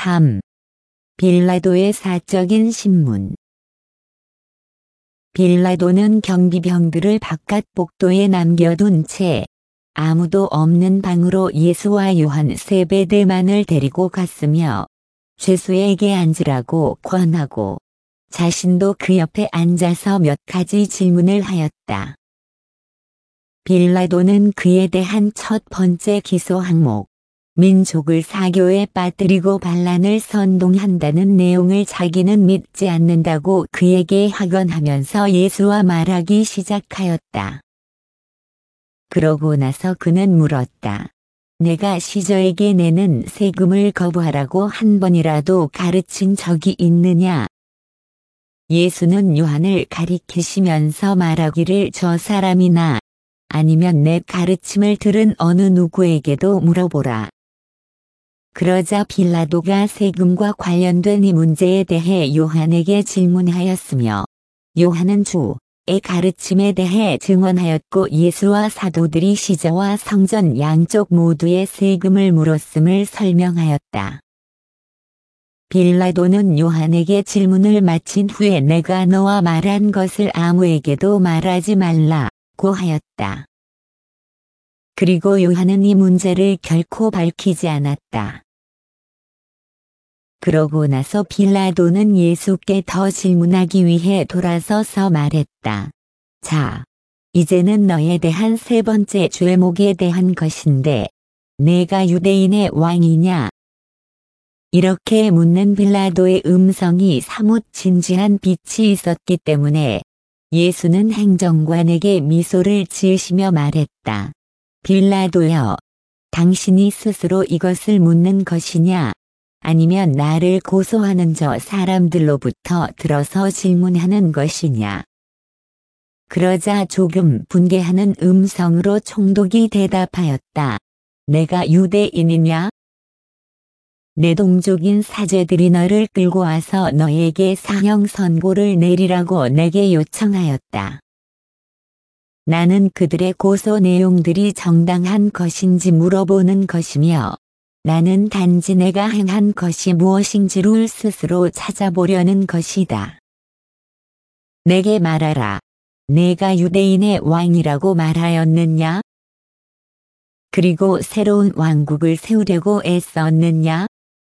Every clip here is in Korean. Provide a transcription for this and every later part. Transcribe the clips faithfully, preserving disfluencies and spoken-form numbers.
삼. 빌라도의 사적인 신문. 빌라도는 경비병들을 바깥 복도에 남겨둔 채 아무도 없는 방으로 예수와 요한 세베대만을 데리고 갔으며 죄수에게 앉으라고 권하고 자신도 그 옆에 앉아서 몇 가지 질문을 하였다. 빌라도는 그에 대한 첫 번째 기소 항목, 민족을 사교에 빠뜨리고 반란을 선동한다는 내용을 자기는 믿지 않는다고 그에게 확언하면서 예수와 말하기 시작하였다. 그러고 나서 그는 물었다. 내가 시저에게 내는 세금을 거부하라고 한 번이라도 가르친 적이 있느냐? 예수는 요한을 가리키시면서 말하기를 저 사람이나 아니면 내 가르침을 들은 어느 누구에게도 물어보라. 그러자 빌라도가 세금과 관련된 이 문제에 대해 요한에게 질문하였으며 요한은 주의 가르침에 대해 증언하였고 예수와 사도들이 시저와 성전 양쪽 모두의 세금을 물었음을 설명하였다. 빌라도는 요한에게 질문을 마친 후에 내가 너와 말한 것을 아무에게도 말하지 말라고 하였다. 그리고 요한은 이 문제를 결코 밝히지 않았다. 그러고 나서 빌라도는 예수께 더 질문하기 위해 돌아서서 말했다. 자, 이제는 너에 대한 세 번째 죄목에 대한 것인데, 내가 유대인의 왕이냐? 이렇게 묻는 빌라도의 음성이 사뭇 진지한 빛이 있었기 때문에 예수는 행정관에게 미소를 지으시며 말했다. 빌라도여, 당신이 스스로 이것을 묻는 것이냐? 아니면 나를 고소하는 저 사람들로부터 들어서 질문하는 것이냐? 그러자 조금 분개하는 음성으로 총독이 대답하였다. 내가 유대인이냐? 내 동족인 사제들이 너를 끌고 와서 너에게 사형 선고를 내리라고 내게 요청하였다. 나는 그들의 고소 내용들이 정당한 것인지 물어보는 것이며 나는 단지 내가 행한 것이 무엇인지를 스스로 찾아보려는 것이다. 내게 말하라. 내가 유대인의 왕이라고 말하였느냐? 그리고 새로운 왕국을 세우려고 애썼느냐?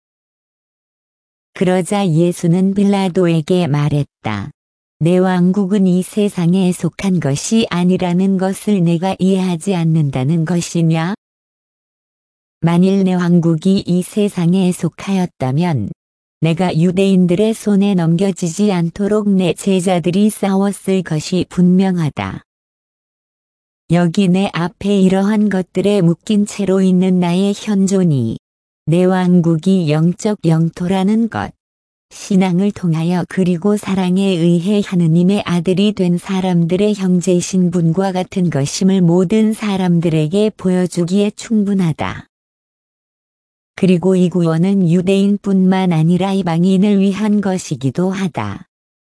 그러자 예수는 빌라도에게 말했다. 내 왕국은 이 세상에 속한 것이 아니라는 것을 내가 이해하지 않는다는 것이냐? 만일 내 왕국이 이 세상에 속하였다면 내가 유대인들의 손에 넘겨지지 않도록 내 제자들이 싸웠을 것이 분명하다. 여기 내 앞에 이러한 것들에 묶인 채로 있는 나의 현존이 내 왕국이 영적 영토라는 것, 신앙을 통하여 그리고 사랑에 의해 하느님의 아들이 된 사람들의 형제이신 분과 같은 것임을 모든 사람들에게 보여주기에 충분하다. 그리고 이 구원은 유대인뿐만 아니라 이방인을 위한 것이기도 하다.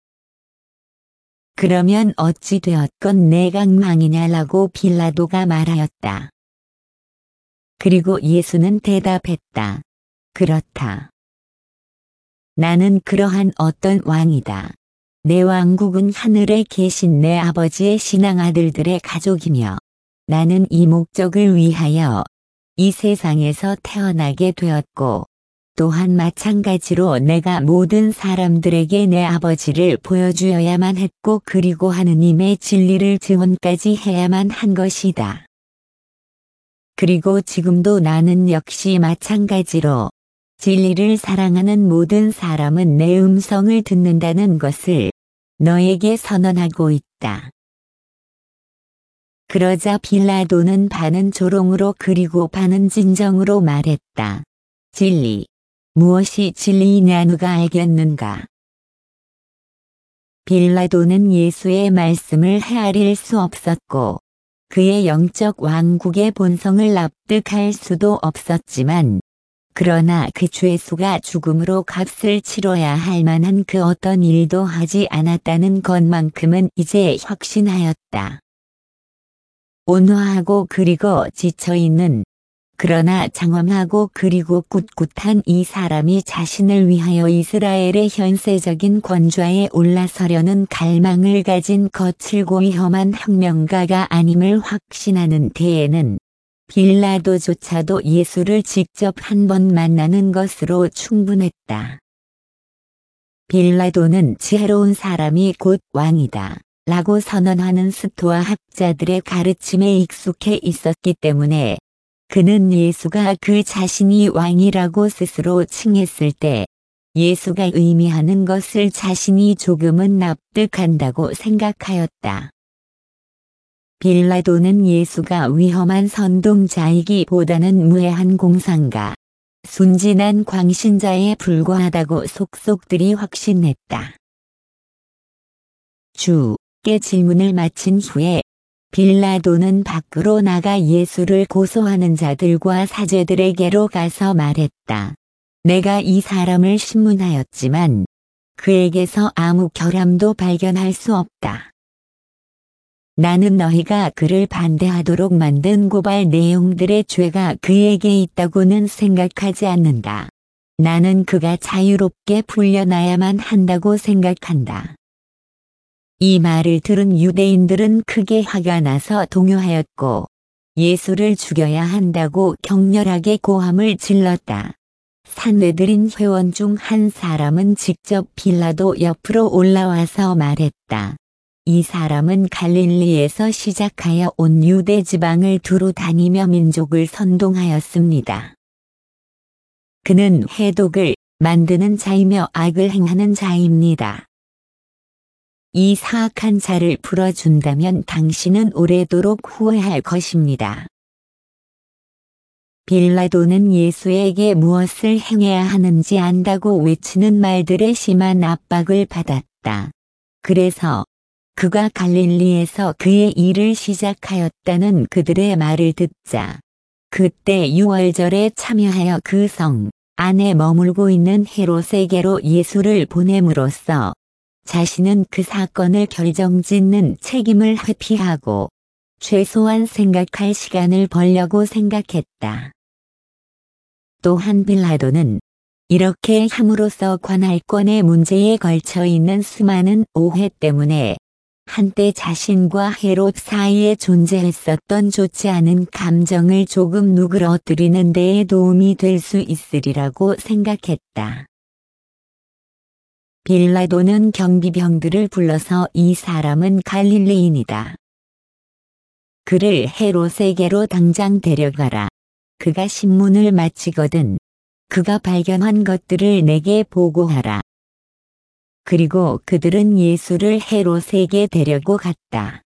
그러면 어찌 되었건 내가 왕이냐라고 빌라도가 말하였다. 그리고 예수는 대답했다. 그렇다. 나는 그러한 어떤 왕이다. 내 왕국은 하늘에 계신 내 아버지의 신앙 아들들의 가족이며 나는 이 목적을 위하여 이 세상에서 태어나게 되었고 또한 마찬가지로 내가 모든 사람들에게 내 아버지를 보여주어야만 했고 그리고 하느님의 진리를 증언까지 해야만 한 것이다. 그리고 지금도 나는 역시 마찬가지로 진리를 사랑하는 모든 사람은 내 음성을 듣는다는 것을 너에게 선언하고 있다. 그러자 빌라도는 반은 조롱으로 그리고 반은 진정으로 말했다. 진리. 무엇이 진리이냐 누가 알겠는가? 빌라도는 예수의 말씀을 헤아릴 수 없었고 그의 영적 왕국의 본성을 납득할 수도 없었지만 그러나 그 죄수가 죽음으로 값을 치러야 할 만한 그 어떤 일도 하지 않았다는 것만큼은 이제 확신하였다. 온화하고 그리고 지쳐있는 그러나 장엄하고 그리고 꿋꿋한 이 사람이 자신을 위하여 이스라엘의 현세적인 권좌에 올라서려는 갈망을 가진 거칠고 위험한 혁명가가 아님을 확신하는 때에는 빌라도조차도 예수를 직접 한 번 만나는 것으로 충분했다. 빌라도는 지혜로운 사람이 곧 왕이다 라고 선언하는 스토아 학자들의 가르침에 익숙해 있었기 때문에 그는 예수가 그 자신이 왕이라고 스스로 칭했을 때 예수가 의미하는 것을 자신이 조금은 납득한다고 생각하였다. 빌라도는 예수가 위험한 선동자이기보다는 무해한 공상가, 순진한 광신자에 불과하다고 속속들이 확신했다. 주께 질문을 마친 후에 빌라도는 밖으로 나가 예수를 고소하는 자들과 사제들에게로 가서 말했다. 내가 이 사람을 신문하였지만 그에게서 아무 결함도 발견할 수 없다. 나는 너희가 그를 반대하도록 만든 고발 내용들의 죄가 그에게 있다고는 생각하지 않는다. 나는 그가 자유롭게 풀려나야만 한다고 생각한다. 이 말을 들은 유대인들은 크게 화가 나서 동요하였고 예수를 죽여야 한다고 격렬하게 고함을 질렀다. 산헤드린 회원 중 한 사람은 직접 빌라도 옆으로 올라와서 말했다. 이 사람은 갈릴리에서 시작하여 온 유대 지방을 두루 다니며 민족을 선동하였습니다. 그는 해독을 만드는 자이며 악을 행하는 자입니다. 이 사악한 자를 풀어준다면 당신은 오래도록 후회할 것입니다. 빌라도는 예수에게 무엇을 행해야 하는지 안다고 외치는 말들에 심한 압박을 받았다. 그래서 그가 갈릴리에서 그의 일을 시작하였다는 그들의 말을 듣자 그때 유월절에 참여하여 그 성 안에 머물고 있는 헤롯에게로 예수를 보냄으로써 자신은 그 사건을 결정짓는 책임을 회피하고 최소한 생각할 시간을 벌려고 생각했다. 또한 빌라도는 이렇게 함으로써 관할권의 문제에 걸쳐 있는 수많은 오해 때문에 한때 자신과 헤롯 사이에 존재했었던 좋지 않은 감정을 조금 누그러뜨리는 데에 도움이 될 수 있으리라고 생각했다. 빌라도는 경비병들을 불러서 이 사람은 갈릴리인이다. 그를 헤롯에게로 당장 데려가라. 그가 신문을 마치거든 그가 발견한 것들을 내게 보고하라. 그리고 그들은 예수를 헤롯에게 데려고 갔다.